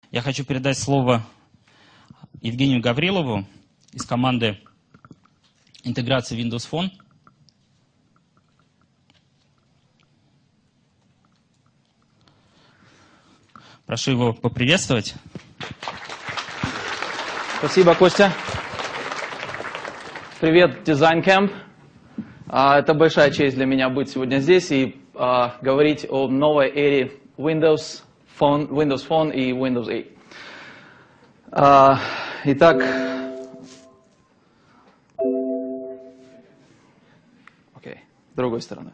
Я хочу передать слово Евгению Гаврилову из команды интеграции Windows Phone. Прошу его поприветствовать. Спасибо, Костя. Привет, Design Camp. Это большая честь для меня быть сегодня здесь и говорить о новой эре Windows Phone и Windows 8. Итак, с другой стороны.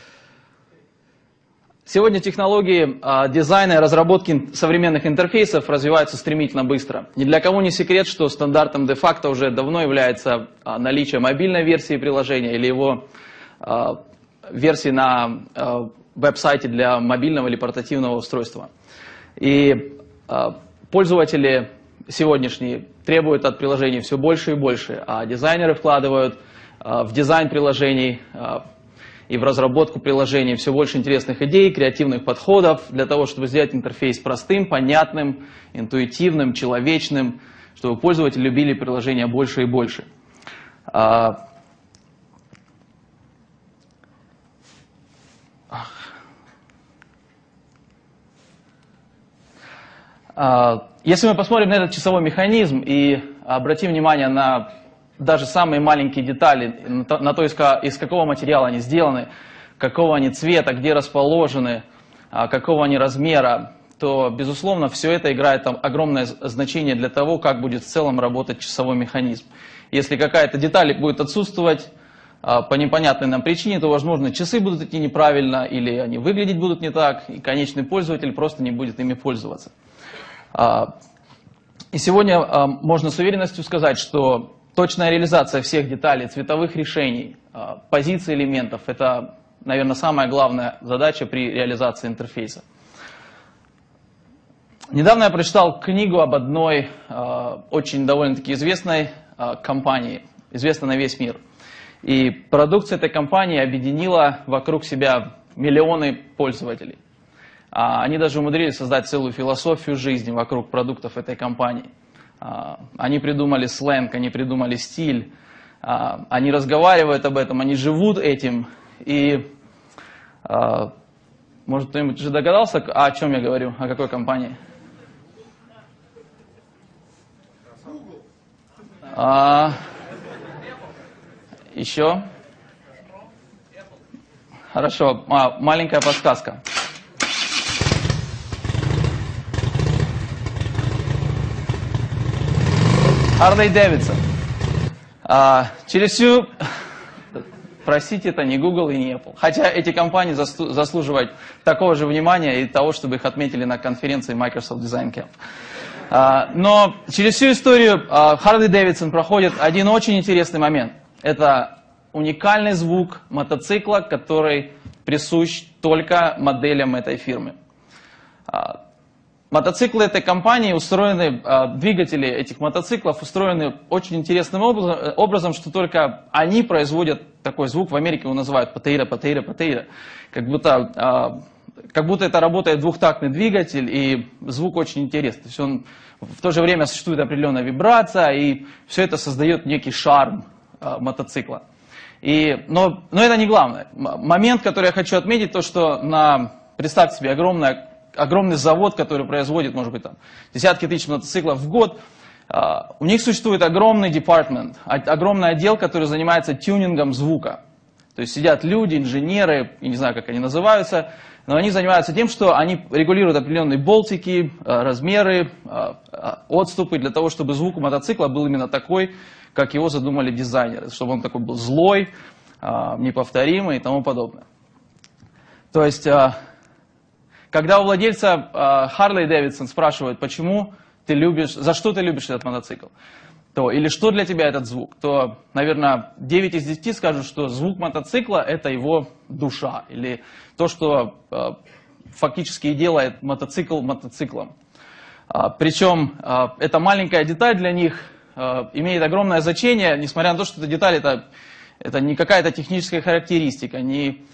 Сегодня технологии дизайна и разработки современных интерфейсов развиваются стремительно быстро. Ни для кого не секрет, что стандартом де-факто уже давно является наличие мобильной версии приложения или его версии на веб-сайте для мобильного или портативного устройства. И пользователи сегодняшние требуют от приложений все больше и больше, а дизайнеры вкладывают в дизайн приложений и в разработку приложений все больше интересных идей, креативных подходов для того, чтобы сделать интерфейс простым, понятным, интуитивным, человечным, чтобы пользователи любили приложения больше и больше. Если мы посмотрим на этот часовой механизм и обратим внимание на даже самые маленькие детали, на то, из какого материала они сделаны, какого они цвета, где расположены, какого они размера, то, безусловно, все это играет огромное значение для того, как будет в целом работать часовой механизм. Если какая-то деталь будет отсутствовать по непонятной нам причине, то, возможно, часы будут идти неправильно, или они выглядеть будут не так, и конечный пользователь просто не будет ими пользоваться. И сегодня можно с уверенностью сказать, что точная реализация всех деталей, цветовых решений, позиций элементов – это, наверное, самая главная задача при реализации интерфейса. Недавно я прочитал книгу об одной очень довольно-таки известной компании, известной на весь мир. И продукция этой компании объединила вокруг себя миллионы пользователей. Они даже умудрились создать целую философию жизни вокруг продуктов этой компании. Они придумали сленг, они придумали стиль, они разговаривают об этом, они живут этим. И, может, кто-нибудь уже догадался, о чем я говорю, о какой компании? Еще? Хорошо, маленькая подсказка. Harley-Davidson. Через всю... Простите, это не Google и не Apple. Хотя эти компании заслуживают такого же внимания и того, чтобы их отметили на конференции Microsoft Design Camp. Но через всю историю Harley-Davidson проходит один очень интересный момент. Это уникальный звук мотоцикла, который присущ только моделям этой фирмы. Мотоциклы этой компании устроены, двигатели этих мотоциклов устроены очень интересным образом, что только они производят такой звук. В Америке его называют патейра, патейра, патейра. Как будто это работает двухтактный двигатель, и звук очень интересный. То есть он, в то же время существует определенная вибрация, и все это создает некий шарм мотоцикла. Но это не главное. Момент, который я хочу отметить, то что представьте себе огромный завод, который производит, может быть, десятки тысяч мотоциклов в год. У них существует огромный департмент, огромный отдел, который занимается тюнингом звука. То есть сидят люди, инженеры, я не знаю, как они называются, но они занимаются тем, что они регулируют определенные болтики, размеры, отступы для того, чтобы звук у мотоцикла был именно такой, как его задумали дизайнеры, чтобы он такой был злой, неповторимый и тому подобное. То есть... Когда у владельца Harley-Davidson спрашивают, за что ты любишь этот мотоцикл, или что для тебя этот звук, то, наверное, 9 из 10 скажут, что звук мотоцикла – это его душа, или то, что фактически и делает мотоцикл мотоциклом. Причем эта маленькая деталь для них имеет огромное значение, несмотря на то, что эта деталь – это не какая-то техническая характеристика, не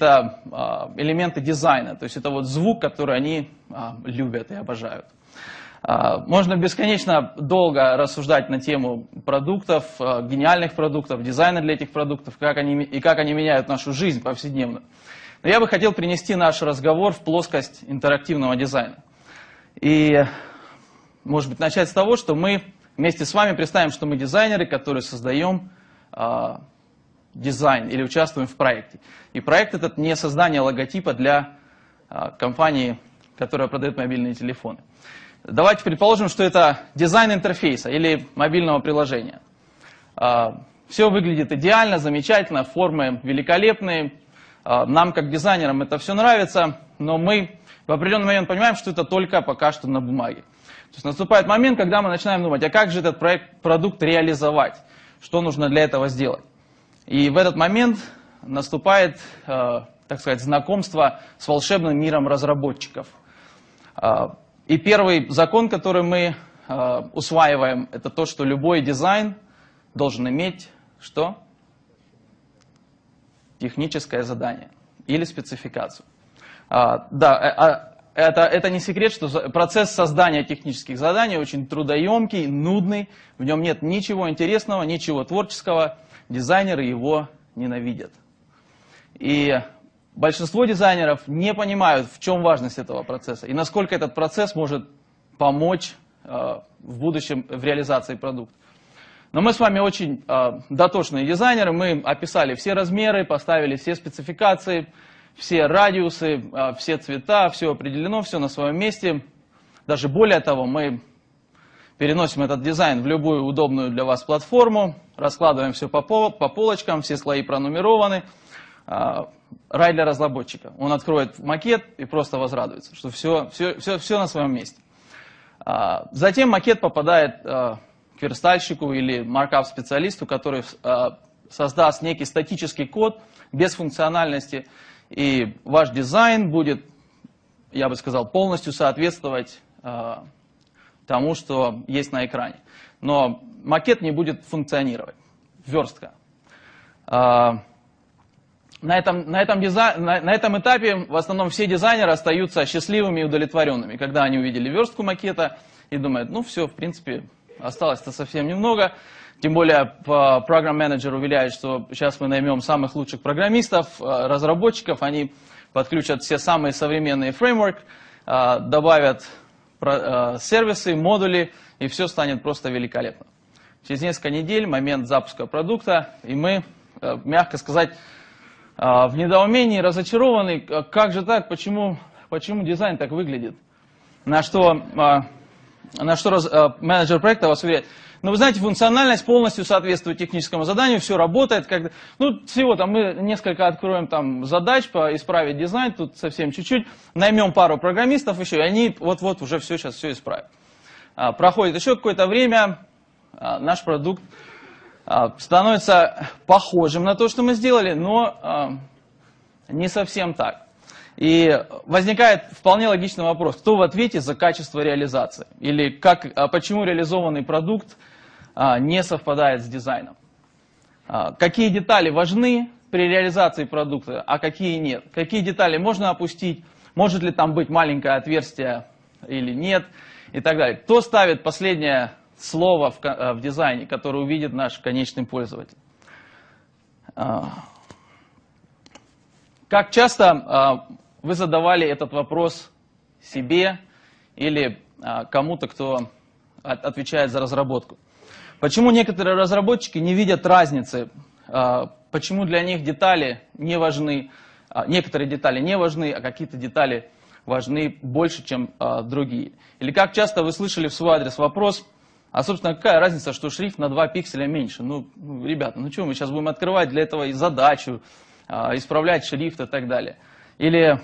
какие-то элементы дизайна. То есть это вот звук, который они любят и обожают. Можно бесконечно долго рассуждать на тему продуктов, гениальных продуктов, дизайна для этих продуктов, как они меняют нашу жизнь повседневно. Но я бы хотел принести наш разговор в плоскость интерактивного дизайна. И, может быть, начать с того, что мы вместе с вами представим, что мы дизайнеры, которые создаем дизайн или участвуем в проекте. И проект этот не создание логотипа для компании, которая продает мобильные телефоны. Давайте предположим, что это дизайн интерфейса или мобильного приложения. Все выглядит идеально, замечательно, формы великолепные. Нам, как дизайнерам, это все нравится, но мы в определенный момент понимаем, что это только пока что на бумаге. То есть наступает момент, когда мы начинаем думать, а как же этот продукт реализовать? Что нужно для этого сделать? И в этот момент наступает, так сказать, знакомство с волшебным миром разработчиков. И первый закон, который мы усваиваем, это то, что любой дизайн должен иметь что? Техническое задание или спецификацию. Это не секрет, что процесс создания технических заданий очень трудоемкий, нудный, в нем нет ничего интересного, ничего творческого, дизайнеры его ненавидят. И большинство дизайнеров не понимают, в чем важность этого процесса и насколько этот процесс может помочь в будущем в реализации продукта. Но мы с вами очень дотошные дизайнеры, мы описали все размеры, поставили все спецификации, все радиусы, все цвета, все определено, все на своем месте. Даже более того, мы переносим этот дизайн в любую удобную для вас платформу, раскладываем все по полочкам, все слои пронумерованы. Рай для разработчика. Он откроет макет и просто возрадуется, что все на своем месте. Затем макет попадает к верстальщику или маркап-специалисту, который создаст некий статический код без функциональности, и ваш дизайн будет, я бы сказал, полностью соответствовать тому, что есть на экране. Но макет не будет функционировать. Верстка. На этом этапе в основном все дизайнеры остаются счастливыми и удовлетворенными, когда они увидели верстку макета и думают, ну все, в принципе, осталось-то совсем немного. Тем более программ-менеджер уверяет, что сейчас мы наймем самых лучших программистов, разработчиков, они подключат все самые современные фреймворки, добавят сервисы, модули, и все станет просто великолепно. Через несколько недель, момент запуска продукта, и мы, мягко сказать, в недоумении, разочарованы, как же так, почему дизайн так выглядит? На что менеджер проекта вас уверяет, ну вы знаете, функциональность полностью соответствует техническому заданию, все работает, всего там мы несколько откроем там задач исправить дизайн, тут совсем чуть-чуть, наймем пару программистов еще, и они вот-вот уже сейчас все исправят. Проходит еще какое-то время, наш продукт становится похожим на то, что мы сделали, но не совсем так. И возникает вполне логичный вопрос, кто в ответе за качество реализации? Или почему реализованный продукт не совпадает с дизайном? Какие детали важны при реализации продукта, а какие нет? Какие детали можно опустить? Может ли там быть маленькое отверстие или нет? И так далее. Кто ставит последнее слово в дизайне, которое увидит наш конечный пользователь? Как часто вы задавали этот вопрос себе или кому-то, кто отвечает за разработку? Почему некоторые разработчики не видят разницы? Почему для них детали не важны, некоторые детали не важны, а какие-то детали важны больше, чем другие? Или как часто вы слышали в свой адрес вопрос, а собственно какая разница, что шрифт на 2 пикселя меньше? Ну ребята, ну что мы сейчас будем открывать для этого и задачу, исправлять шрифт и так далее? Или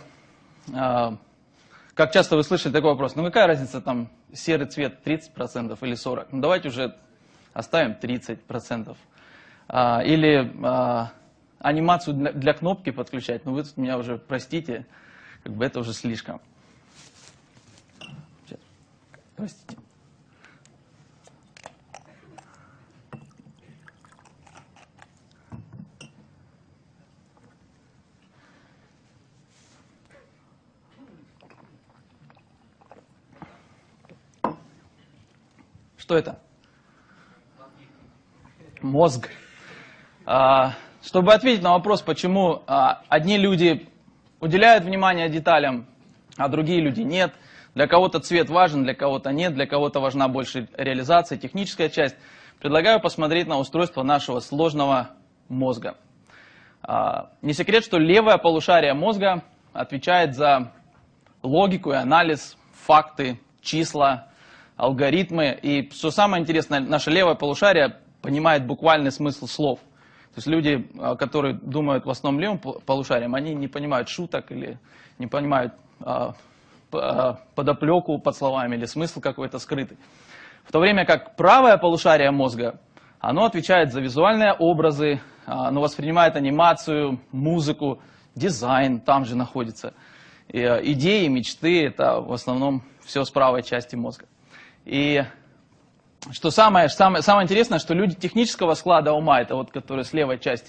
как часто вы слышали такой вопрос, ну какая разница там серый цвет 30% или 40%? Ну давайте уже оставим 30%. Или анимацию для кнопки подключать, ну вы тут меня уже простите, как бы это уже слишком. Сейчас. Простите. Что это? Мозг. Чтобы ответить на вопрос, почему одни люди уделяют внимание деталям, а другие люди нет, для кого-то цвет важен, для кого-то нет, для кого-то важна больше реализация, техническая часть, предлагаю посмотреть на устройство нашего сложного мозга. Не секрет, что левое полушарие мозга отвечает за логику и анализ, факты, числа, алгоритмы. И что самое интересное, наше левое полушарие понимает буквальный смысл слов. То есть люди, которые думают в основном левым полушарием, они не понимают шуток или не понимают подоплеку под словами или смысл какой-то скрытый. В то время как правое полушарие мозга, оно отвечает за визуальные образы, оно воспринимает анимацию, музыку, дизайн, там же находится. И идеи, мечты, это в основном все с правой части мозга. И что самое интересное, что люди технического склада ума, это вот которые с левой части,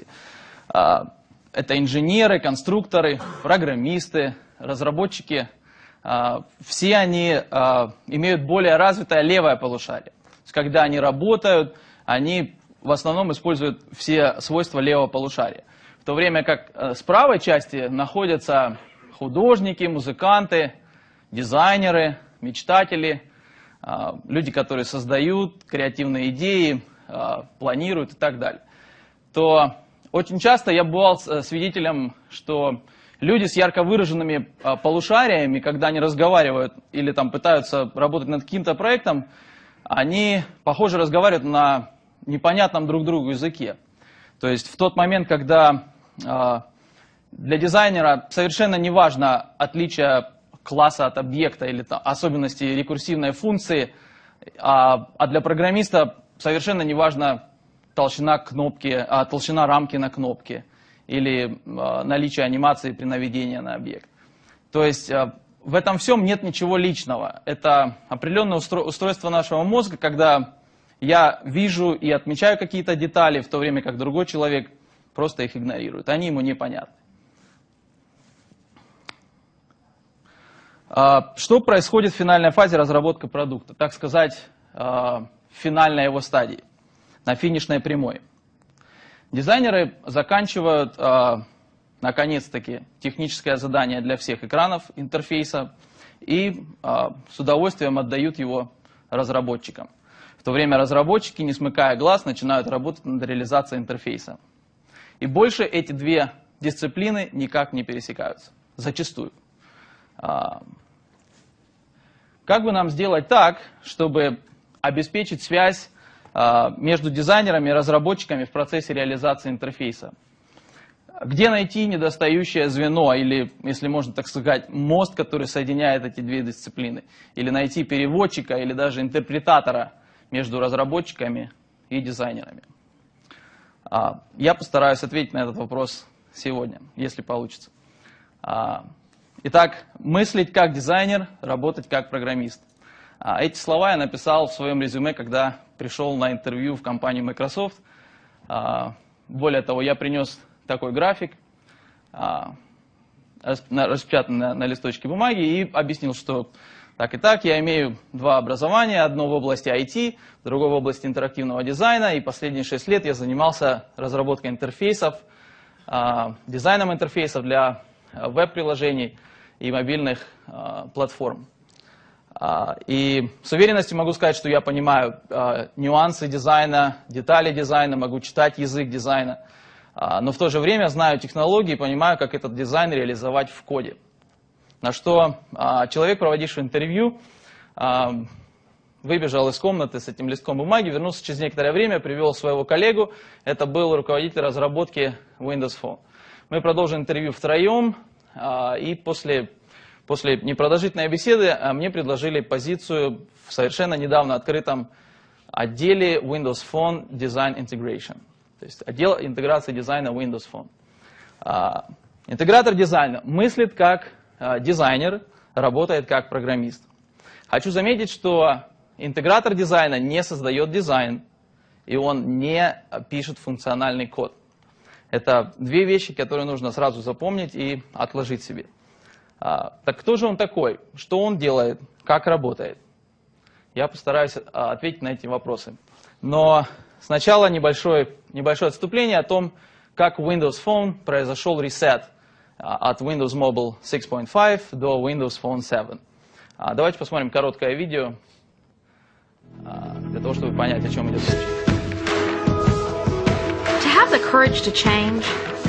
это инженеры, конструкторы, программисты, разработчики, все они имеют более развитое левое полушарие. То есть, когда они работают, они в основном используют все свойства левого полушария. В то время как с правой части находятся художники, музыканты, дизайнеры, мечтатели, люди, которые создают креативные идеи, планируют и так далее. То очень часто я бывал свидетелем, что люди с ярко выраженными полушариями, когда они разговаривают или там пытаются работать над каким-то проектом, они, похоже, разговаривают на непонятном друг другу языке. То есть в тот момент, когда для дизайнера совершенно не важно отличие класса от объекта или там, особенности рекурсивной функции, а для программиста совершенно не важно толщина рамки на кнопке или наличие анимации при наведении на объект. То есть в этом всем нет ничего личного. Это определенное устройство нашего мозга, когда я вижу и отмечаю какие-то детали, в то время как другой человек просто их игнорирует. Они ему непонятны. Что происходит в финальной фазе разработки продукта? Так сказать, в финальной его стадии, на финишной прямой. Дизайнеры заканчивают, наконец-таки, техническое задание для всех экранов интерфейса и с удовольствием отдают его разработчикам. В то время разработчики, не смыкая глаз, начинают работать над реализацией интерфейса. И больше эти две дисциплины никак не пересекаются. Зачастую. Как бы нам сделать так, чтобы обеспечить связь между дизайнерами и разработчиками в процессе реализации интерфейса? Где найти недостающее звено, или, если можно так сказать, мост, который соединяет эти две дисциплины? Или найти переводчика, или даже интерпретатора между разработчиками и дизайнерами? Я постараюсь ответить на этот вопрос сегодня, если получится. Итак, мыслить как дизайнер, работать как программист. Эти слова я написал в своем резюме, когда пришел на интервью в компанию Microsoft. Более того, я принес такой график, распечатанный на листочке бумаги, и объяснил, что так и так, я имею два образования, одно в области IT, другое в области интерактивного дизайна, и последние 6 лет я занимался разработкой интерфейсов, дизайном интерфейсов для веб-приложений и мобильных платформ. И с уверенностью могу сказать, что я понимаю нюансы дизайна, детали дизайна, могу читать язык дизайна, но в то же время знаю технологии и понимаю, как этот дизайн реализовать в коде. На что человек, проводивший интервью, выбежал из комнаты с этим листком бумаги, вернулся через некоторое время, привел своего коллегу, это был руководитель разработки Windows Phone. Мы продолжим интервью втроем, и после непродолжительной беседы мне предложили позицию в совершенно недавно открытом отделе Windows Phone Design Integration, то есть отдел интеграции дизайна Windows Phone. Интегратор дизайна мыслит как дизайнер, работает как программист. Хочу заметить, что интегратор дизайна не создает дизайн, и он не пишет функциональный код. Это две вещи, которые нужно сразу запомнить и отложить себе. Так кто же он такой? Что он делает? Как работает? я постараюсь ответить на эти вопросы. Но сначала небольшое отступление о том, как в Windows Phone произошел ресет от Windows Mobile 6.5 до Windows Phone 7. Давайте посмотрим короткое видео для того, чтобы понять, о чем идет речь. To have the courage to change,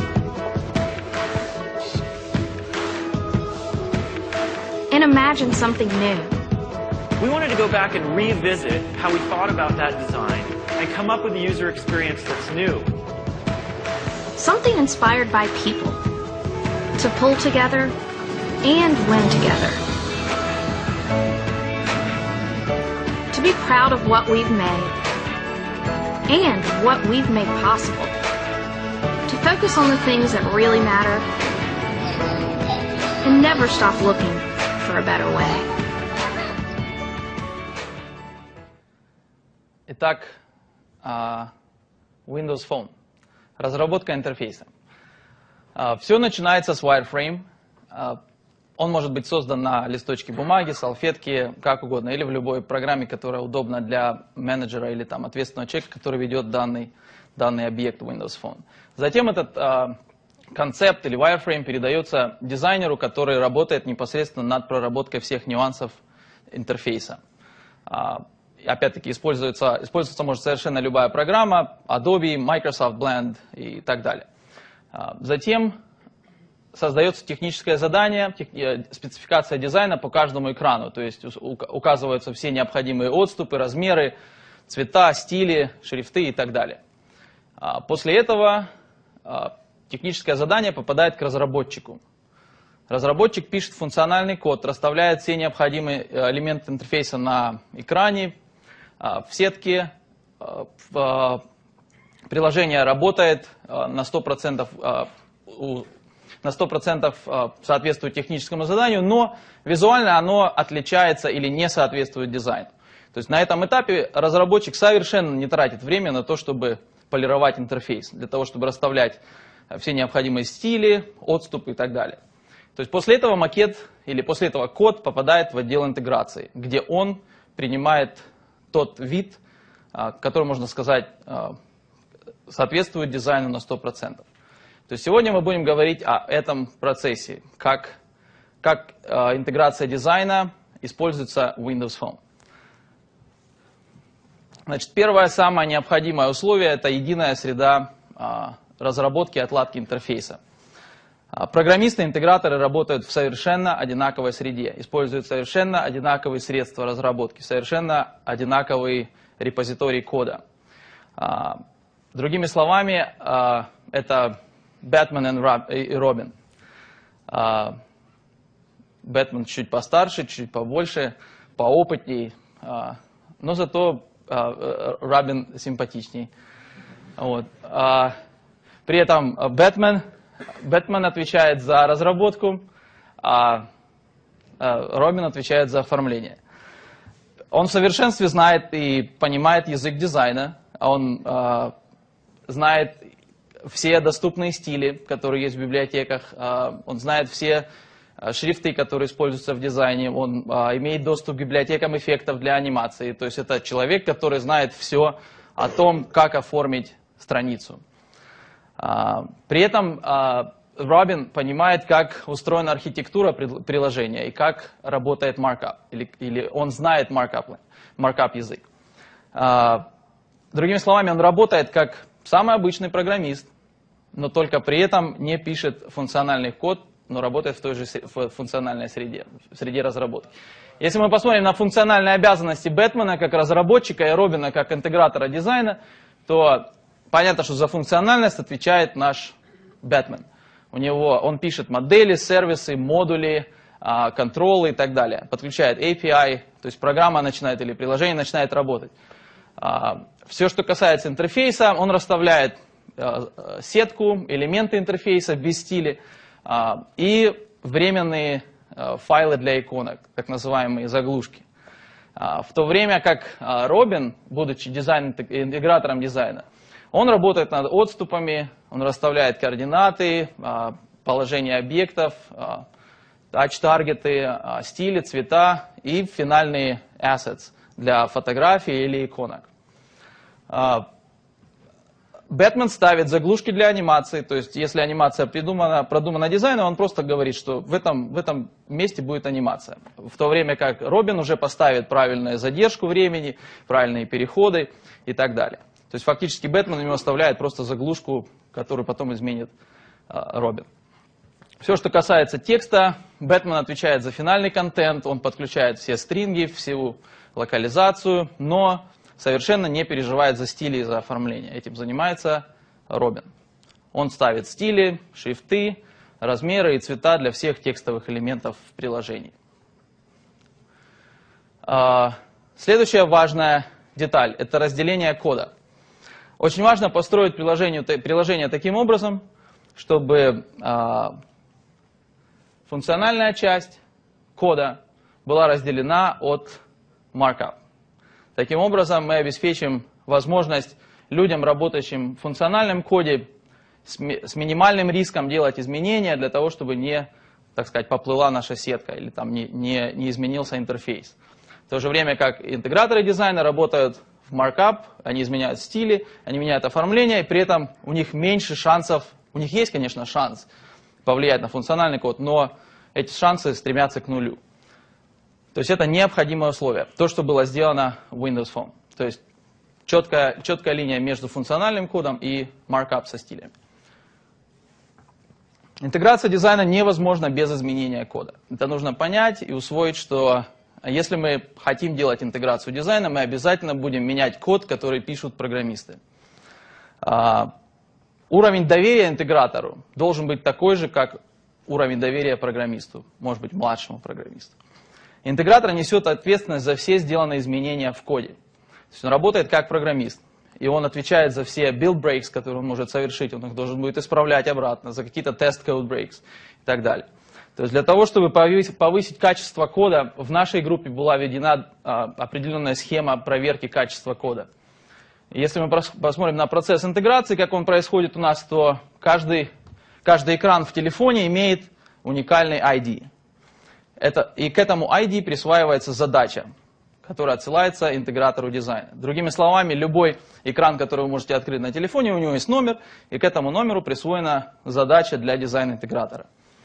and imagine something new. We wanted to go back and revisit how we thought about that design and come up with a user experience that's new. Something inspired by people. To pull together and win together. To be proud of what we've made and what we've made possible. To focus on the things that really matter and never stop looking for a better way. Итак, Windows Phone. Разработка интерфейса. Все начинается с Wireframe. Он может быть создан на листочке бумаги, салфетке, как угодно, или в любой программе, которая удобна для менеджера или там, ответственного человека, который ведет данный объект Windows Phone. Затем этот концепт или Wireframe передается дизайнеру, который работает непосредственно над проработкой всех нюансов интерфейса. Опять-таки используется может совершенно любая программа, Adobe, Microsoft Blend и так далее. Затем создается техническое задание, спецификация дизайна по каждому экрану, то есть указываются все необходимые отступы, размеры, цвета, стили, шрифты и так далее. После этого техническое задание попадает к разработчику. Разработчик пишет функциональный код, расставляет все необходимые элементы интерфейса на экране, в сетке, приложение работает на 100%, соответствует техническому заданию, но визуально оно отличается или не соответствует дизайну. То есть на этом этапе разработчик совершенно не тратит время на то, чтобы полировать интерфейс, для того, чтобы расставлять все необходимые стили, отступы и так далее. То есть после этого макет или после этого код попадает в отдел интеграции, где он принимает тот вид, который, можно сказать, соответствует дизайну на 100%. То есть сегодня мы будем говорить о этом процессе, как интеграция дизайна используется в Windows Phone. Значит, первое, самое необходимое условие – это единая среда разработки и отладки интерфейса. Программисты, интеграторы работают в совершенно одинаковой среде, используют совершенно одинаковые средства разработки, совершенно одинаковый репозиторий кода. Другими словами, это Бэтмен и Робин. Бэтмен чуть постарше, чуть побольше, поопытней, но зато Робин симпатичней. Вот. При этом Бэтмен отвечает за разработку, а Робин отвечает за оформление. Он в совершенстве знает и понимает язык дизайна, он знает все доступные стили, которые есть в библиотеках, он знает все шрифты, которые используются в дизайне, он имеет доступ к библиотекам эффектов для анимации. То есть это человек, который знает все о том, как оформить страницу. При этом Робин понимает, как устроена архитектура приложения и как работает маркап, или он знает маркап язык. Другими словами, он работает как самый обычный программист, но только при этом не пишет функциональный код, но работает в той же функциональной среде, в среде разработки. Если мы посмотрим на функциональные обязанности Бэтмена как разработчика и Робина как интегратора дизайна, то понятно, что за функциональность отвечает наш Бэтмен. Он пишет модели, сервисы, модули, контролы и так далее. Подключает API, то есть программа начинает или приложение начинает работать. Все, что касается интерфейса, он расставляет сетку, элементы интерфейса без стиля и временные файлы для иконок, так называемые заглушки. В то время как Робин, будучи интегратором дизайна, он работает над отступами, он расставляет координаты, положение объектов, тач-таргеты, стили, цвета и финальные assets, для фотографий или иконок. Бэтмен ставит заглушки для анимации, то есть если анимация продумана дизайном, он просто говорит, что в этом месте будет анимация. В то время как Робин уже поставит правильную задержку времени, правильные переходы и так далее. То есть фактически Бэтмен ему оставляет просто заглушку, которую потом изменит Робин. Все, что касается текста, Бэтмен отвечает за финальный контент, он подключает все стринги, всю локализацию, но совершенно не переживает за стили и за оформление. Этим занимается Робин. Он ставит стили, шрифты, размеры и цвета для всех текстовых элементов в приложении. Следующая важная деталь – это разделение кода. Очень важно построить приложение таким образом, чтобы функциональная часть кода была разделена от markup. Таким образом, мы обеспечим возможность людям, работающим в функциональном коде, с минимальным риском делать изменения для того, чтобы не, так сказать, поплыла наша сетка или там не изменился интерфейс. В то же время как интеграторы дизайна работают в markup, они изменяют стили, они меняют оформление, и при этом у них меньше шансов, у них есть, конечно, шанс повлиять на функциональный код, но эти шансы стремятся к нулю. То есть это необходимое условие. То, что было сделано в Windows Phone. То есть четкая линия между функциональным кодом и markup со стилями. Интеграция дизайна невозможна без изменения кода. Это нужно понять и усвоить, что если мы хотим делать интеграцию дизайна, мы обязательно будем менять код, который пишут программисты. Уровень доверия интегратору должен быть такой же, как уровень доверия программисту, может быть, младшему программисту. Интегратор несет ответственность за все сделанные изменения в коде. То есть он работает как программист, и он отвечает за все build breaks, которые он может совершить, он их должен будет исправлять обратно, за какие-то test code breaks и так далее. То есть для того, чтобы повысить качество кода, в нашей группе была введена определенная схема проверки качества кода. Если мы посмотрим на процесс интеграции, как он происходит у нас, то каждый экран в телефоне имеет уникальный ID. И к этому ID присваивается задача, которая отсылается интегратору дизайна. Другими словами, любой экран, который вы можете открыть на телефоне, у него есть номер, и к этому номеру присвоена задача для дизайн-интегратора.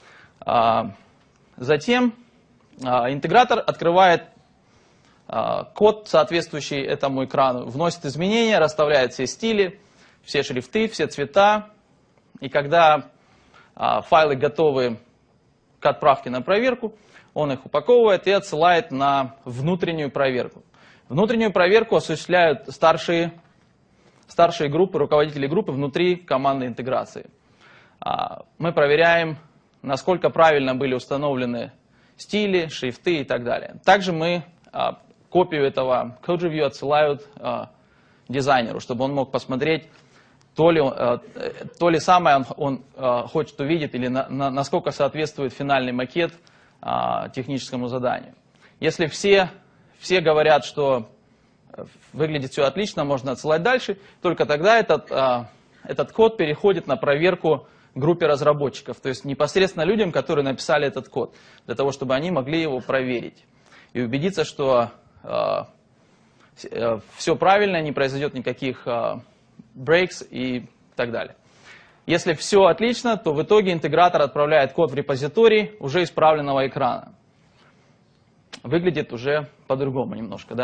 Затем интегратор открывает код, соответствующий этому экрану, вносит изменения, расставляет все стили, все шрифты, все цвета. И когда файлы готовы к отправке на проверку, он их упаковывает и отсылает на внутреннюю проверку. Внутреннюю проверку осуществляют старшие группы, руководители группы внутри команды интеграции. Мы проверяем, насколько правильно были установлены стили, шрифты и так далее. Также мы копию этого code review отсылают дизайнеру, чтобы он мог посмотреть, то ли самое он хочет увидеть, или насколько соответствует финальный макет техническому заданию. Если все говорят, что выглядит все отлично, можно отсылать дальше, только тогда этот код переходит на проверку группе разработчиков, то есть непосредственно людям, которые написали этот код, для того, чтобы они могли его проверить и убедиться, что все правильно, не произойдет никаких breaks и так далее. Если все отлично, то в итоге интегратор отправляет код в репозиторий уже исправленного экрана. Выглядит уже по-другому немножко,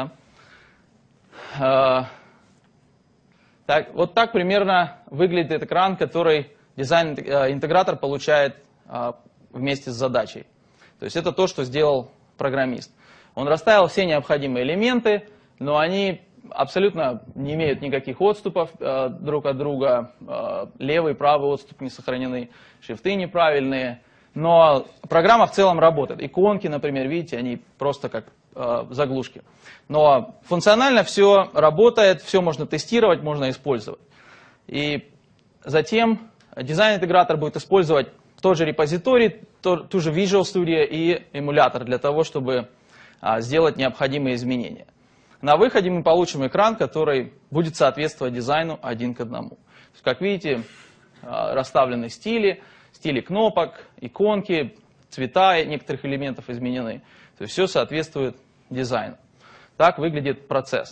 да? Вот так примерно выглядит экран, который дизайн-интегратор получает вместе с задачей. То есть это то, что сделал программист. Он расставил все необходимые элементы, но они абсолютно не имеют никаких отступов друг от друга. Левый и правый отступ не сохранены, шрифты неправильные. Но программа в целом работает. Иконки, например, видите, они просто как заглушки. Но функционально все работает, все можно тестировать, можно использовать. И затем дизайн-интегратор будет использовать тот же репозиторий, ту же Visual Studio и эмулятор для того, чтобы сделать необходимые изменения. На выходе мы получим экран, который будет соответствовать дизайну один к одному. Как видите, расставлены стили кнопок, иконки, цвета некоторых элементов изменены. То есть все соответствует дизайну. Так выглядит процесс.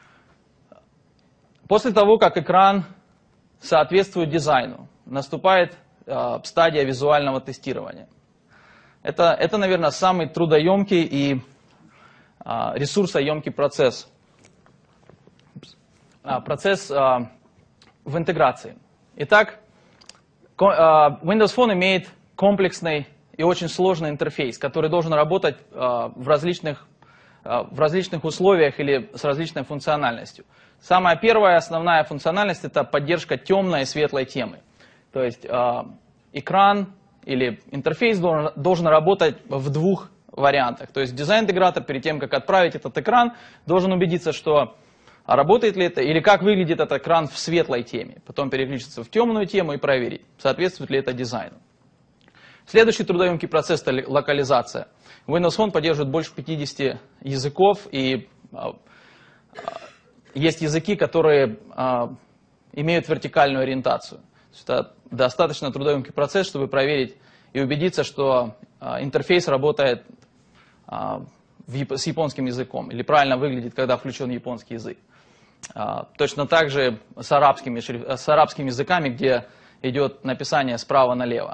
После того, как экран соответствует дизайну, наступает стадия визуального тестирования. Это, наверное, самый трудоемкий и ресурсоемкий процесс. Процесс в интеграции. Итак, Windows Phone имеет комплексный и очень сложный интерфейс, который должен работать в различных условиях или с различной функциональностью. Самая первая основная функциональность — это поддержка темной и светлой темы. То есть экран или интерфейс должен работать в двух вариантах. То есть дизайн-интегратор перед тем, как отправить этот экран, должен убедиться, что работает ли это или как выглядит этот экран в светлой теме. Потом переключиться в темную тему и проверить, соответствует ли это дизайну. Следующий трудоемкий процесс — это локализация. Windows Phone поддерживает больше 50 языков, и есть языки, которые имеют вертикальную ориентацию. Это достаточно трудоемкий процесс, чтобы проверить и убедиться, что интерфейс работает с японским языком, или правильно выглядит, когда включен японский язык. Точно так же с арабскими языками, где идет написание справа налево.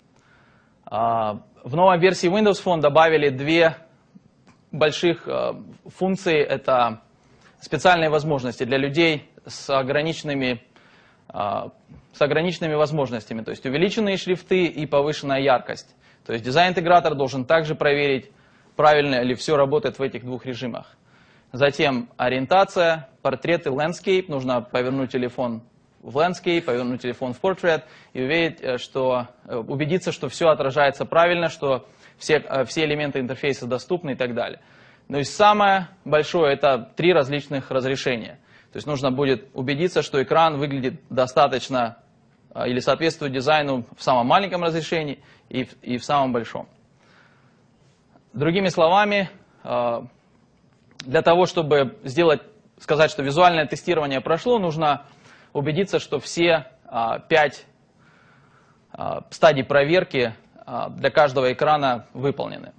В новой версии Windows Phone добавили две больших функции. Это специальные возможности для людей с ограниченными возможностями, то есть увеличенные шрифты и повышенная яркость. То есть дизайн-интегратор должен также проверить, правильно ли все работает в этих двух режимах. Затем ориентация, портреты, landscape. Нужно повернуть телефон в landscape, повернуть телефон в portrait и убедиться, что все отражается правильно, что все элементы интерфейса доступны и так далее. Но и самое большое — это 3 различных разрешения. То есть нужно будет убедиться, что экран выглядит достаточно или соответствует дизайну в самом маленьком разрешении и в самом большом. Другими словами, для того, чтобы сказать, что визуальное тестирование прошло, нужно убедиться, что все 5 стадий проверки для каждого экрана выполнены.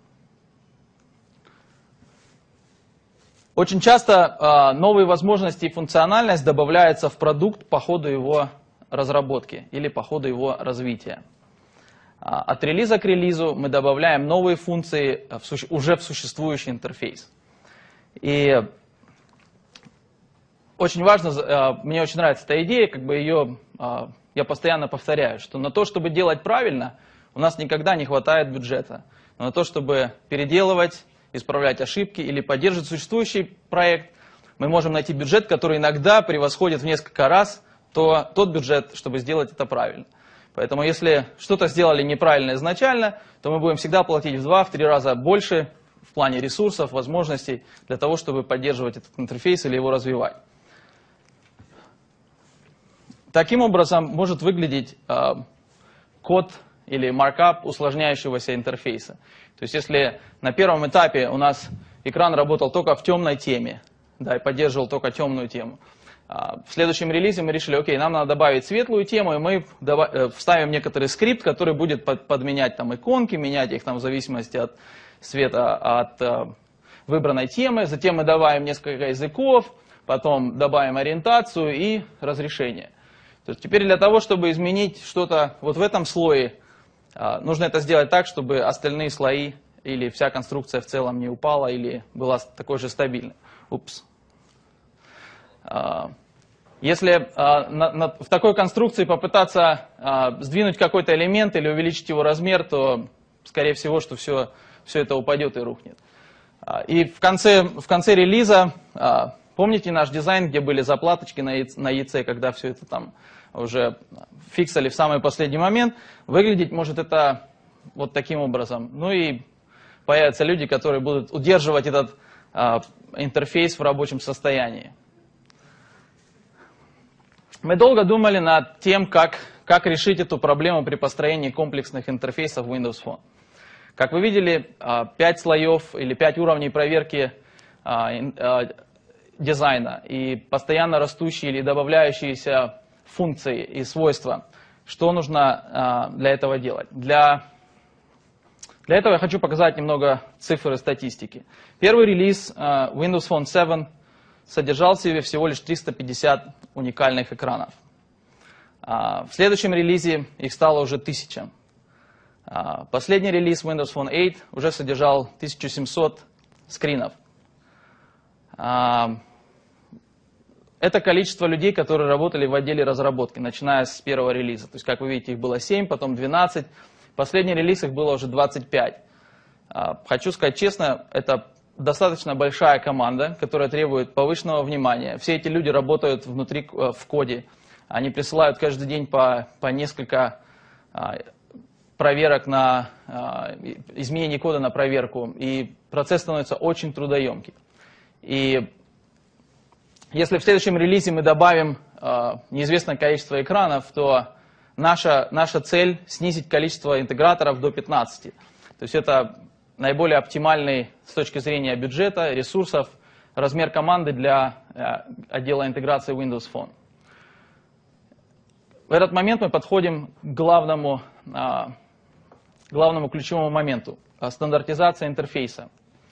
Очень часто новые возможности и функциональность добавляются в продукт по ходу его разработки или по ходу его развития. От релиза к релизу мы добавляем новые функции уже в существующий интерфейс. И очень важно, мне очень нравится эта идея, я постоянно повторяю, что на то, чтобы делать правильно, у нас никогда не хватает бюджета. Но на то, чтобы переделывать, исправлять ошибки или поддерживать существующий проект, мы можем найти бюджет, который иногда превосходит в несколько раз тот бюджет, чтобы сделать это правильно. Поэтому если что-то сделали неправильно изначально, то мы будем всегда платить в 2-3 раза больше в плане ресурсов, возможностей для того, чтобы поддерживать этот интерфейс или его развивать. Таким образом может выглядеть код или маркап усложняющегося интерфейса. То есть если на первом этапе у нас экран работал только в темной теме, да, и поддерживал только темную тему, в следующем релизе мы решили, окей, нам надо добавить светлую тему, и мы вставим некоторый скрипт, который будет подменять там иконки, менять их там в зависимости от цвета, от выбранной темы. Затем мы добавим несколько языков, потом добавим ориентацию и разрешение. То есть теперь для того, чтобы изменить что-то вот в этом слое, нужно это сделать так, чтобы остальные слои или вся конструкция в целом не упала или была такой же стабильной. Если в такой конструкции попытаться сдвинуть какой-то элемент или увеличить его размер, то, скорее всего, что все это упадет и рухнет. И в конце релиза, помните наш дизайн, где были заплаточки на яйце, когда все это там уже фиксали в самый последний момент, выглядеть может это вот таким образом. Ну и появятся люди, которые будут удерживать этот интерфейс в рабочем состоянии. Мы долго думали над тем, как решить эту проблему при построении комплексных интерфейсов Windows Phone. Как вы видели, 5 слоев или 5 уровней проверки дизайна и постоянно растущие или добавляющиеся функции и свойства. Что нужно для этого делать? Для Для этого я хочу показать немного цифр и статистики. Первый релиз Windows Phone 7 содержал в себе всего лишь 350 уникальных экранов. В следующем релизе их стало уже 1000. Последний релиз Windows Phone 8 уже содержал 1700 скринов. Это количество людей, которые работали в отделе разработки, начиная с первого релиза. То есть, как вы видите, их было 7, потом 12. Последний релиз их было уже 25. Хочу сказать честно, это достаточно большая команда, которая требует повышенного внимания. Все эти люди работают внутри в коде. Они присылают каждый день по несколько проверок на изменение кода на проверку. И процесс становится очень трудоемкий. И если в следующем релизе мы добавим неизвестное количество экранов, то наша цель снизить количество интеграторов до 15. То есть это наиболее оптимальный с точки зрения бюджета, ресурсов, размер команды для отдела интеграции Windows Phone. В этот момент мы подходим к главному ключевому моменту – стандартизация интерфейса.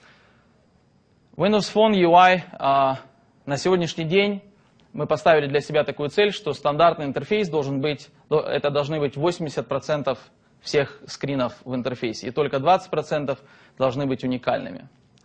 Windows Phone UI на сегодняшний день мы поставили для себя такую цель, что стандартный интерфейс должны быть 80% всех скринов в интерфейсе, и только 20% должны быть уникальными.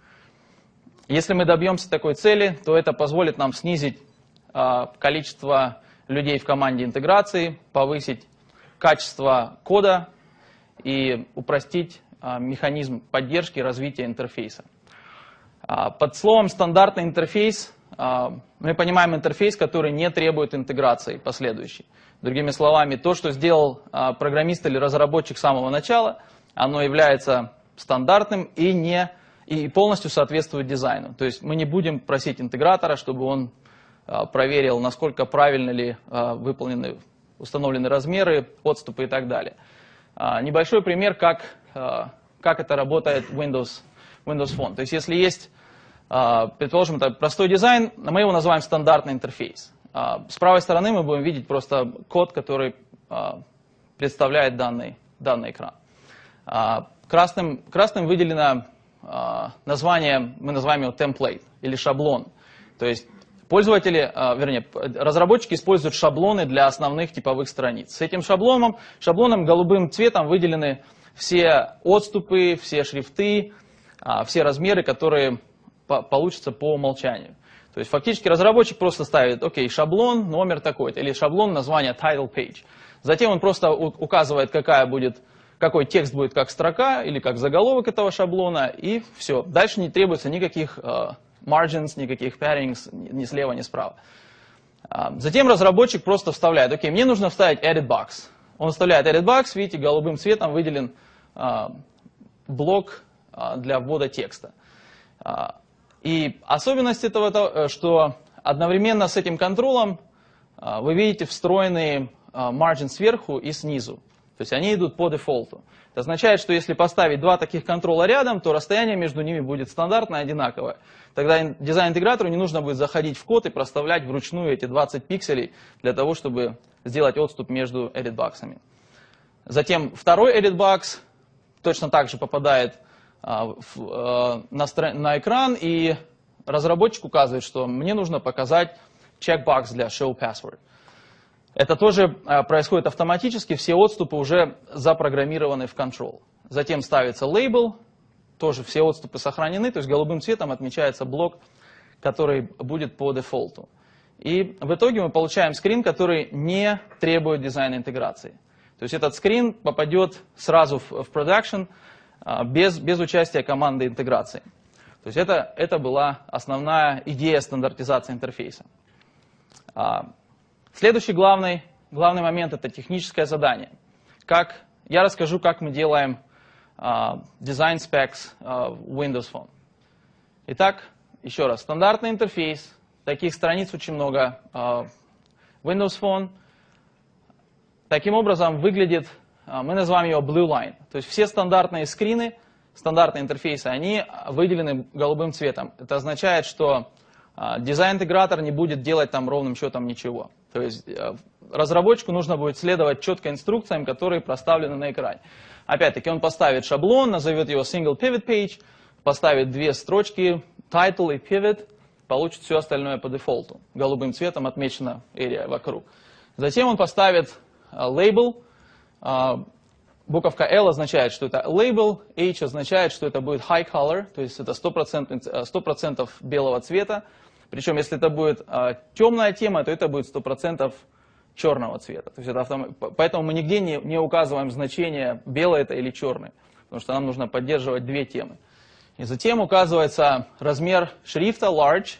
Если мы добьемся такой цели, то это позволит нам снизить количество людей в команде интеграции, повысить качество кода и упростить механизм поддержки и развития интерфейса. Под словом «стандартный интерфейс» мы понимаем интерфейс, который не требует интеграции последующей. Другими словами, то, что сделал программист или разработчик с самого начала, оно является стандартным и полностью соответствует дизайну. То есть мы не будем просить интегратора, чтобы он проверил, насколько правильно ли установлены размеры, отступы и так далее. Небольшой пример, как это работает в Windows Phone. То есть если есть, предположим, это простой дизайн, мы его называем стандартный интерфейс. С правой стороны мы будем видеть просто код, который представляет данный экран. Красным выделено название, мы называем его template или шаблон. То есть разработчики используют шаблоны для основных типовых страниц. С этим шаблоном голубым цветом выделены все отступы, все шрифты, все размеры, которые получатся по умолчанию. То есть фактически разработчик просто ставит, окей, шаблон, номер такой-то, или шаблон, название title page. Затем он просто указывает, какой текст будет как строка или как заголовок этого шаблона, и все. Дальше не требуется никаких margins, никаких paddings ни слева, ни справа. Затем разработчик просто вставляет, окей, мне нужно вставить edit box. Он вставляет edit box, видите, голубым цветом выделен блок для ввода текста. И особенность этого, что одновременно с этим контролем вы видите встроенные margin сверху и снизу. То есть они идут по дефолту. Это означает, что если поставить два таких контрола рядом, то расстояние между ними будет стандартное, одинаковое. Тогда дизайн-интегратору не нужно будет заходить в код и проставлять вручную эти 20 пикселей для того, чтобы сделать отступ между edit-баксами. Затем второй edit-бакс точно так же попадает на экран, и разработчик указывает, что мне нужно показать checkbox для show password. Это тоже происходит автоматически, все отступы уже запрограммированы в control. Затем ставится label, тоже все отступы сохранены, то есть голубым цветом отмечается блок, который будет по дефолту. И в итоге мы получаем скрин, который не требует дизайна интеграции. То есть этот скрин попадет сразу в production без участия команды интеграции. То есть это была основная идея стандартизации интерфейса. Следующий главный момент – это техническое задание. Я расскажу, как мы делаем design specs в Windows Phone. Итак, еще раз, стандартный интерфейс. Таких страниц очень много. Windows Phone таким образом выглядит, мы называем его blue line. То есть все стандартные скрины, стандартные интерфейсы, они выделены голубым цветом. Это означает, что дизайн-интегратор не будет делать там ровным счетом ничего. То есть разработчику нужно будет следовать четко инструкциям, которые проставлены на экране. Опять-таки он поставит шаблон, назовет его single pivot page, поставит две строчки title и pivot, получит все остальное по дефолту. Голубым цветом отмечена area вокруг. Затем он поставит label. Буковка L означает, что это label, H означает, что это будет high color, то есть это 100% белого цвета. Причем, если это будет темная тема, то это будет 100% черного цвета. То есть это поэтому мы нигде не указываем значение, белый это или черный, потому что нам нужно поддерживать две темы. И затем указывается размер шрифта large,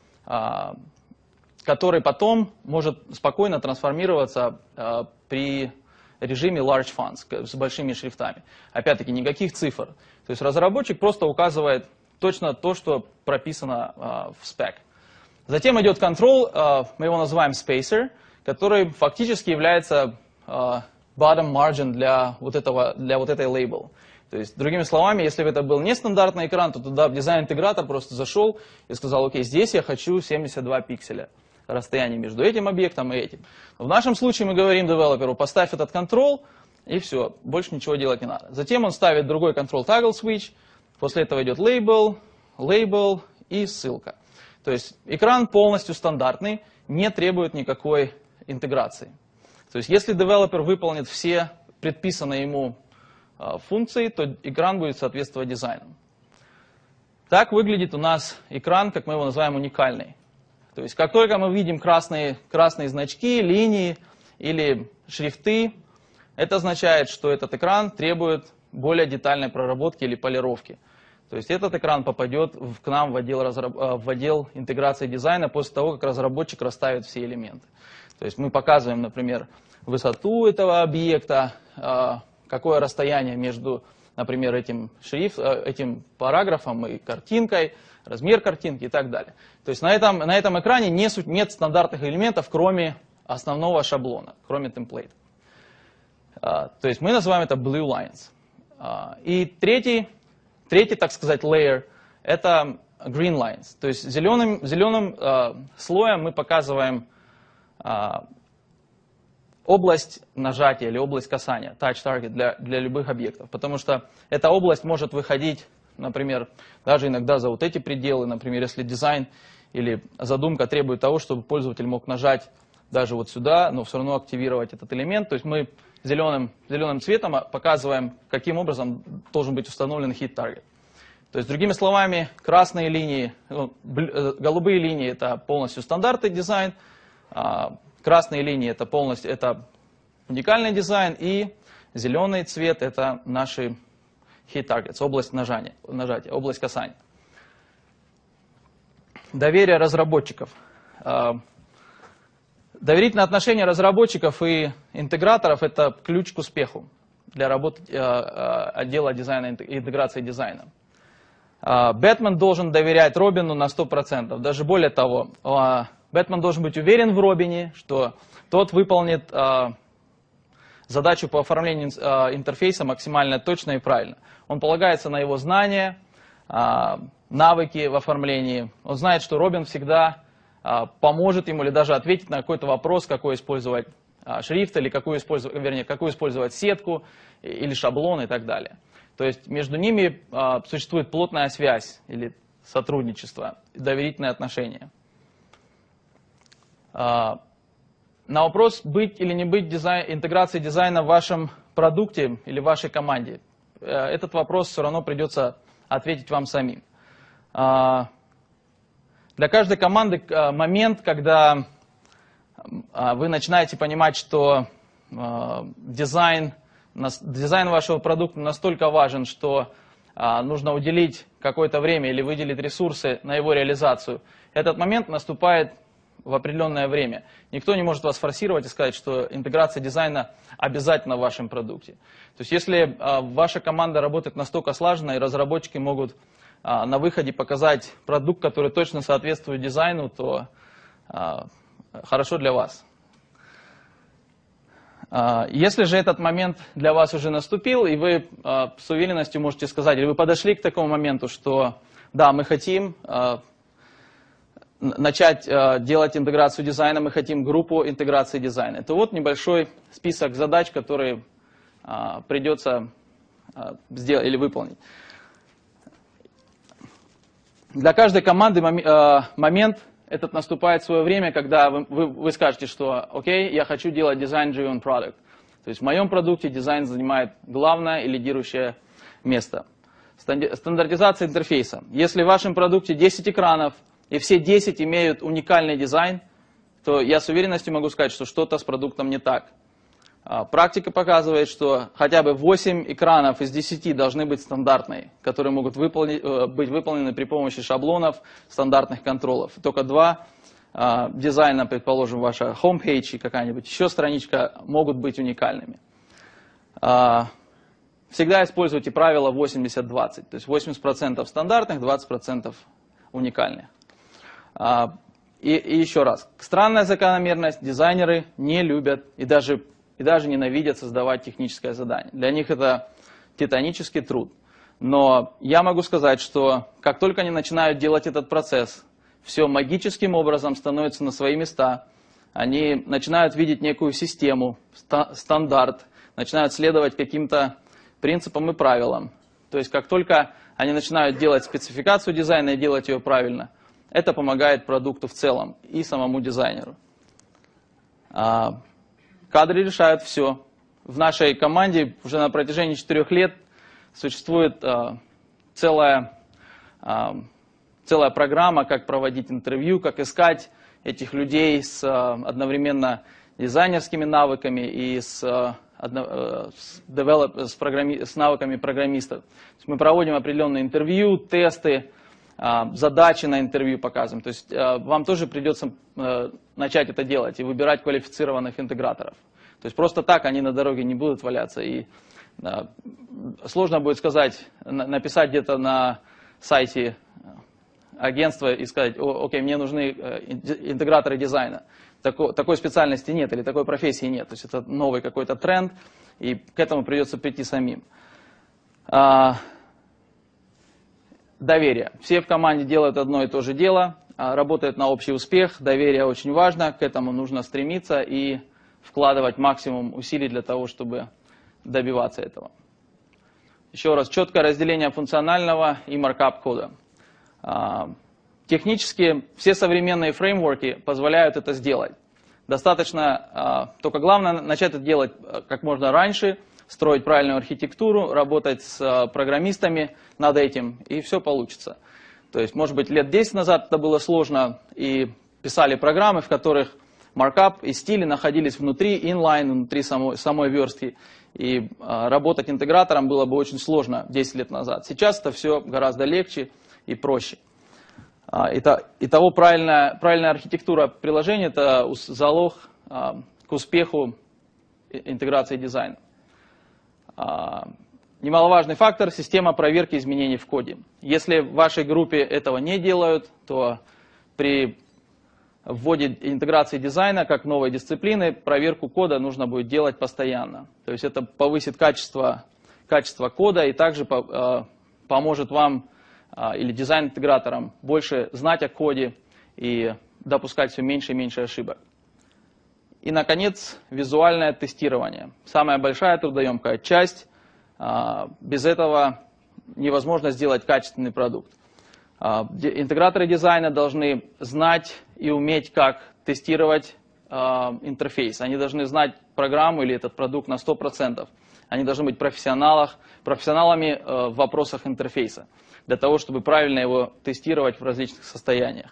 который потом может спокойно трансформироваться при режиме large fonts с большими шрифтами. Опять-таки никаких цифр. То есть разработчик просто указывает точно то, что прописано в спек. Затем идет control, мы его называем spacer, который фактически является bottom margin для вот этой label. То есть, другими словами, если бы это был нестандартный экран, то туда дизайн-интегратор просто зашел и сказал, окей, здесь я хочу 72 пикселя. Расстояние между этим объектом и этим. В нашем случае мы говорим девелоперу, поставь этот control, и все, больше ничего делать не надо. Затем он ставит другой control toggle switch, после этого идет label и ссылка. То есть экран полностью стандартный, не требует никакой интеграции. То есть если девелопер выполнит все предписанные ему функции, то экран будет соответствовать дизайну. Так выглядит у нас экран, как мы его называем, уникальный. То есть как только мы видим красные значки, линии или шрифты, это означает, что этот экран требует более детальной проработки или полировки. То есть этот экран попадет к нам в отдел интеграции дизайна после того, как разработчик расставит все элементы. То есть мы показываем, например, высоту этого объекта, какое расстояние между, например, этим параграфом и картинкой, размер картинки и так далее. То есть на этом экране нет стандартных элементов, кроме основного шаблона, кроме темплейта. То есть мы называем это blue lines. И третий, так сказать, layer – это green lines. То есть зеленым слоем мы показываем область нажатия или область касания, touch target для любых объектов. Потому что эта область может выходить, например, даже иногда за вот эти пределы, например, если дизайн или задумка требует того, чтобы пользователь мог нажать даже вот сюда, но все равно активировать этот элемент. То есть мы зеленым цветом показываем, каким образом должен быть установлен hit target. То есть, другими словами, красные линии, голубые линии – это полностью стандартный дизайн, красные линии – это уникальный дизайн, и зеленый цвет – это наши hit targets, область нажатия, область касания. Доверие разработчиков. Доверительные отношения разработчиков и интеграторов – это ключ к успеху для работы отдела дизайна и интеграции дизайна. Бэтмен должен доверять Робину на 100%. Даже более того, Бэтмен должен быть уверен в Робине, что тот выполнит задачу по оформлению интерфейса максимально точно и правильно. Он полагается на его знания, навыки в оформлении. Он знает, что Робин всегда поможет ему или даже ответит на какой-то вопрос, какой использовать шрифт, или какую использовать сетку, или шаблон и так далее. То есть между ними существует плотная связь или сотрудничество, доверительные отношения. На вопрос, быть или не быть интеграцией дизайна в вашем продукте или в вашей команде, этот вопрос все равно придется ответить вам самим. Для каждой команды момент, когда вы начинаете понимать, что дизайн вашего продукта настолько важен, что нужно уделить какое-то время или выделить ресурсы на его реализацию, этот момент наступает в определенное время. Никто не может вас форсировать и сказать, что интеграция дизайна обязательно в вашем продукте. То есть если ваша команда работает настолько слаженно, и разработчики могут на выходе показать продукт, который точно соответствует дизайну, то хорошо для вас. Если же этот момент для вас уже наступил, и вы с уверенностью можете сказать, или вы подошли к такому моменту, что да, мы хотим начать делать интеграцию дизайна, мы хотим группу интеграции дизайна. Это вот небольшой список задач, которые придется сделать или выполнить. Для каждой команды момент этот наступает в свое время, когда вы скажете, что окей, я хочу делать design-driven product. То есть в моем продукте дизайн занимает главное и лидирующее место. Стандартизация интерфейса. Если в вашем продукте 10 экранов, и все 10 имеют уникальный дизайн, то я с уверенностью могу сказать, что что-то с продуктом не так. Практика показывает, что хотя бы 8 экранов из 10 должны быть стандартные, которые могут быть выполнены при помощи шаблонов, стандартных контролов. Только 2 дизайна, предположим, ваша homepage и какая-нибудь еще страничка могут быть уникальными. Всегда используйте правило 80-20, то есть 80% стандартных, 20% уникальных. И еще раз, странная закономерность, дизайнеры не любят и даже ненавидят создавать техническое задание. Для них это титанический труд. Но я могу сказать, что как только они начинают делать этот процесс, все магическим образом становится на свои места. Они начинают видеть некую систему, стандарт, начинают следовать каким-то принципам и правилам. То есть как только они начинают делать спецификацию дизайна и делать ее правильно, это помогает продукту в целом и самому дизайнеру. Кадры решают все. В нашей команде уже на протяжении 4 лет существует целая программа, как проводить интервью, как искать этих людей с одновременно дизайнерскими навыками и с навыками программистов. Мы проводим определенные интервью, тесты, задачи на интервью показываем. То есть вам тоже придется начать это делать и выбирать квалифицированных интеграторов. То есть просто так они на дороге не будут валяться. И сложно будет сказать, написать где-то на сайте агентства и сказать: окей, мне нужны интеграторы дизайна. Такой специальности нет или такой профессии нет. То есть это новый какой-то тренд, и к этому придется прийти самим. Доверие. Все в команде делают одно и то же дело, работают на общий успех. Доверие очень важно, к этому нужно стремиться и вкладывать максимум усилий для того, чтобы добиваться этого. Еще раз, четкое разделение функционального и маркап кода. Технически все современные фреймворки позволяют это сделать. Достаточно, только главное начать это делать как можно раньше, строить правильную архитектуру, работать с программистами над этим, и все получится. То есть, может быть, лет 10 назад это было сложно, и писали программы, в которых маркап и стили находились внутри inline, внутри самой верстки, и работать интегратором было бы очень сложно 10 лет назад. Сейчас это все гораздо легче и проще. Итого правильная архитектура приложения – это залог к успеху интеграции дизайна. Немаловажный фактор – система проверки изменений в коде. Если в вашей группе этого не делают, то при вводе интеграции дизайна как новой дисциплины проверку кода нужно будет делать постоянно. То есть это повысит качество кода и также поможет вам или дизайн-интеграторам больше знать о коде и допускать все меньше и меньше ошибок. И, наконец, визуальное тестирование. Самая большая трудоемкая часть. Без этого невозможно сделать качественный продукт. Интеграторы дизайна должны знать и уметь, как тестировать интерфейс. Они должны знать программу или этот продукт на 100%. Они должны быть профессионалами в вопросах интерфейса, для того, чтобы правильно его тестировать в различных состояниях.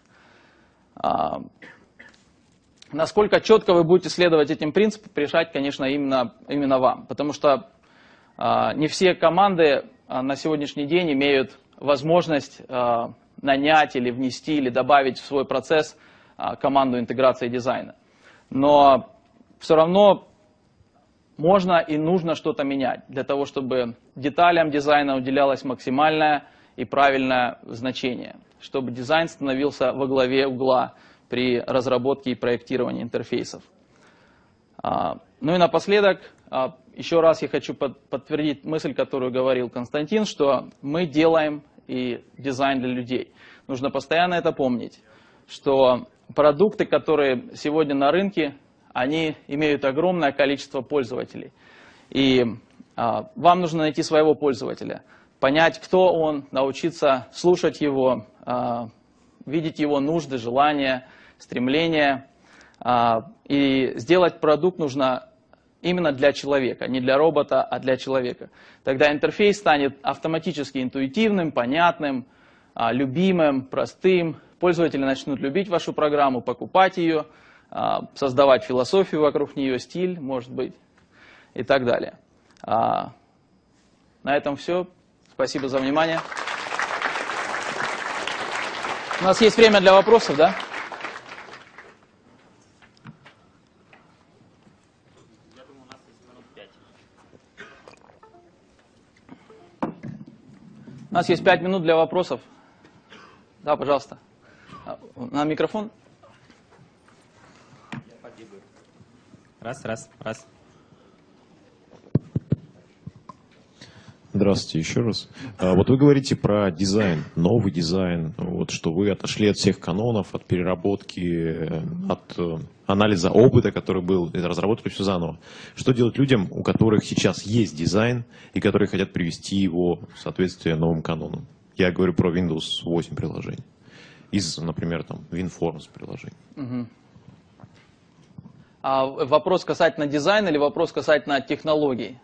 Насколько четко вы будете следовать этим принципам, решать, конечно, именно вам. Потому что не все команды на сегодняшний день имеют возможность нанять или внести, или добавить в свой процесс команду интеграции дизайна. Но все равно можно и нужно что-то менять, для того, чтобы деталям дизайна уделялось максимальное и правильное значение, чтобы дизайн становился во главе угла при разработке и проектировании интерфейсов. Ну и напоследок, еще раз я хочу подтвердить мысль, которую говорил Константин, что мы делаем и дизайн для людей. Нужно постоянно это помнить. что продукты, которые сегодня на рынке, они имеют огромное количество пользователей. И вам нужно найти своего пользователя, понять, кто он, научиться слушать его, видеть его нужды, желания, стремления. И сделать продукт нужно именно для человека, не для робота, а для человека. Тогда интерфейс станет автоматически интуитивным, понятным, любимым, простым. Пользователи начнут любить вашу программу, покупать ее, создавать философию вокруг нее, стиль, может быть, и так далее. На этом все. Спасибо за внимание. У нас есть время для вопросов, да? У нас есть 5 минут для вопросов. Да, пожалуйста. На микрофон. Раз. Здравствуйте еще раз. Вот вы говорите про дизайн, новый дизайн, вот, что вы отошли от всех канонов, от переработки, от анализа опыта, который был, и разработали все заново. Что делать людям, у которых сейчас есть дизайн, и которые хотят привести его в соответствие новым канонам? Я говорю про Windows 8 приложений. Из, например, там, WinForms приложений. Угу. Вопрос касательно дизайна или вопрос касательно технологий?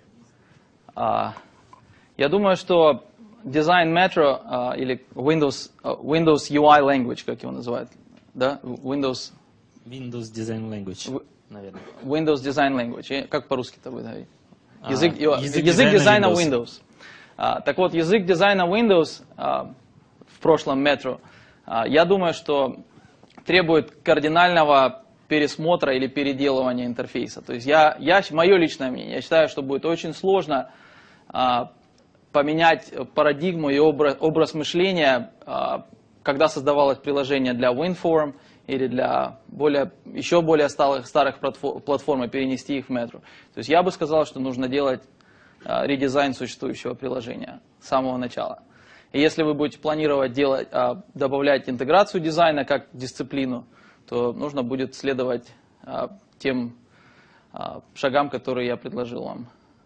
Я думаю, что дизайн Metro или Windows UI Language, как его называют, да? Windows Design Language, наверное. Windows Design Language. Как по-русски это будет? Язык дизайна Windows. Так вот, язык дизайна Windows в прошлом Metro, я думаю, что требует кардинального пересмотра или переделывания интерфейса. То есть мое личное мнение, я считаю, что будет очень сложно поменять парадигму и образ мышления, когда создавалось приложение для WinForm или для еще более старых платформ, и перенести их в Metro. То есть я бы сказал, что нужно делать редизайн существующего приложения с самого начала. И если вы будете планировать добавлять интеграцию дизайна как дисциплину, то нужно будет следовать тем шагам, которые я предложил вам.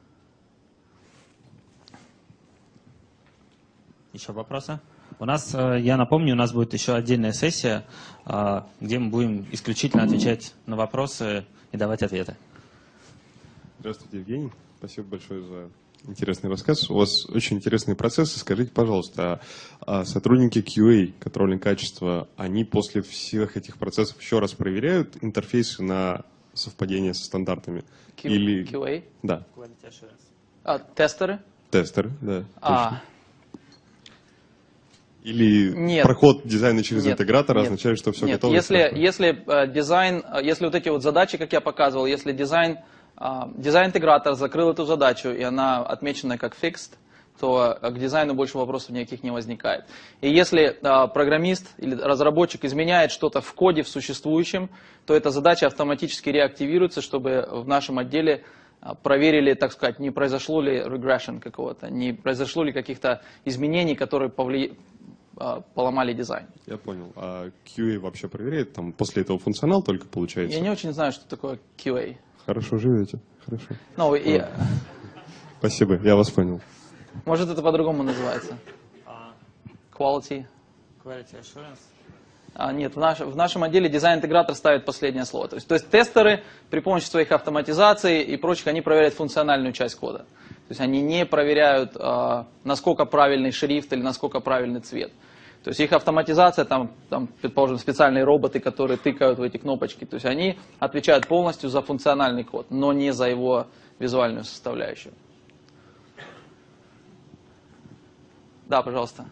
Еще вопросы? У нас, я напомню, у нас будет еще отдельная сессия, где мы будем исключительно отвечать на вопросы и давать ответы. Здравствуйте, Евгений. Спасибо большое за интересный рассказ. У вас очень интересные процессы. Скажите, пожалуйста, а сотрудники QA, контрольное качество, они после всех этих процессов еще раз проверяют интерфейсы на совпадение со стандартами? Или... QA? Да. Тестеры? Тестеры, да. Или проход дизайна через интегратор означает, что все готово? Если дизайн, если вот эти вот задачи, как я показывал, если дизайн-интегратор закрыл эту задачу, и она отмечена как fixed, то к дизайну больше вопросов никаких не возникает. И если программист или разработчик изменяет что-то в коде, в существующем, то эта задача автоматически реактивируется, чтобы в нашем отделе проверили, так сказать, не произошло ли regression какого-то, не произошло ли каких-то изменений, которые поломали дизайн. Я понял. А QA вообще проверяет? Там после этого функционал только получается? Я не очень знаю, что такое QA. Хорошо живете. Хорошо. Спасибо, я вас понял. Может, это по-другому называется? Quality Assurance? Нет, в нашем отделе дизайн-интегратор ставит последнее слово. То есть тестеры при помощи своих автоматизаций и прочих, они проверяют функциональную часть кода. То есть они не проверяют, насколько правильный шрифт или насколько правильный цвет. То есть их автоматизация, там, предположим, специальные роботы, которые тыкают в эти кнопочки. То есть они отвечают полностью за функциональный код, но не за его визуальную составляющую. Да, пожалуйста.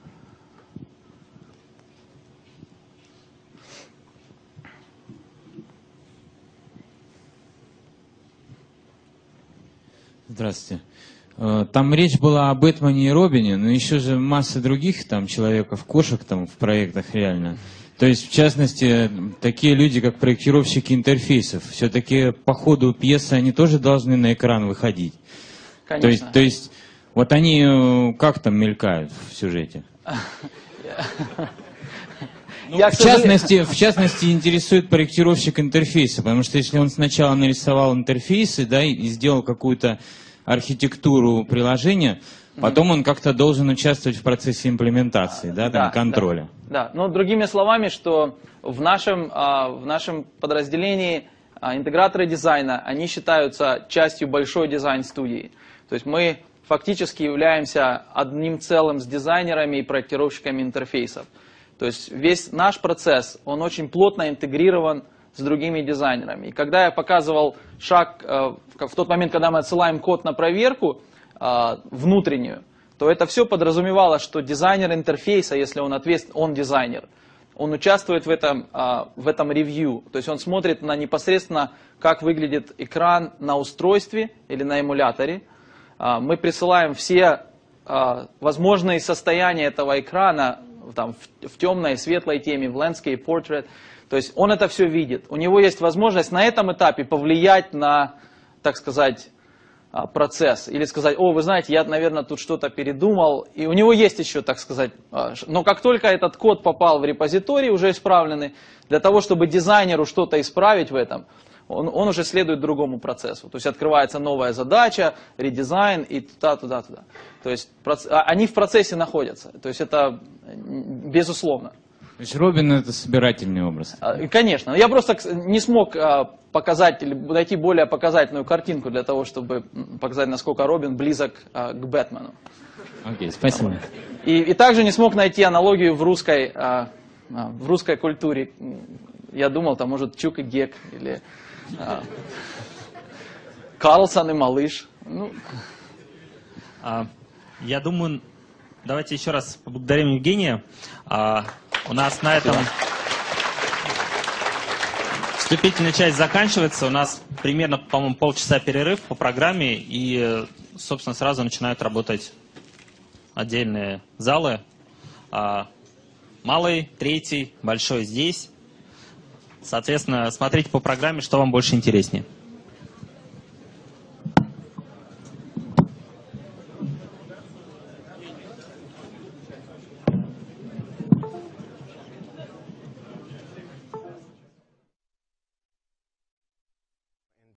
Здравствуйте. Там речь была о Бэтмене и Робине, но еще же масса других там человеков-кошек там в проектах реально. То есть, в частности, такие люди, как проектировщики интерфейсов, все-таки по ходу пьесы они тоже должны на экран выходить. Конечно. То есть вот они как там мелькают в сюжете? Ну, в частности, интересует проектировщик интерфейса, потому что если он сначала нарисовал интерфейсы, да, и сделал какую-то архитектуру приложения, потом он как-то должен участвовать в процессе имплементации, да, там, контроля. Да, но другими словами, что в нашем подразделении интеграторы дизайна, они считаются частью большой дизайн-студии. То есть мы фактически являемся одним целым с дизайнерами и проектировщиками интерфейсов. То есть весь наш процесс, он очень плотно интегрирован с другими дизайнерами. И когда я показывал шаг, в тот момент, когда мы отсылаем код на проверку внутреннюю, то это все подразумевало, что дизайнер интерфейса, если он дизайнер, он участвует в этом ревью. То есть он смотрит непосредственно, как выглядит экран на устройстве или на эмуляторе. Мы присылаем все возможные состояния этого экрана там, в темной, светлой теме, в landscape, portrait. То есть он это все видит. У него есть возможность на этом этапе повлиять на, так сказать, процесс. Или сказать, о, вы знаете, я, наверное, тут что-то передумал. И у него есть еще, так сказать, но как только этот код попал в репозиторий, уже исправленный, для того, чтобы дизайнеру что-то исправить в этом, он уже следует другому процессу. То есть открывается новая задача, редизайн и туда. То есть они в процессе находятся. То есть это безусловно. То есть Робин — это собирательный образ? Конечно. Я просто не смог показать или найти более показательную картинку для того, чтобы показать, насколько Робин близок к Бэтмену. Окей, спасибо. И также не смог найти аналогию в русской культуре. Я думал, там может Чук и Гек или Карлсон и Малыш. Ну. Я думаю, давайте еще раз поблагодарим Евгения. У нас на этом вступительная часть заканчивается. У нас примерно, по-моему, полчаса перерыв по программе. И, собственно, сразу начинают работать отдельные залы. Малый, третий, большой здесь. Соответственно, смотрите по программе, что вам больше интереснее.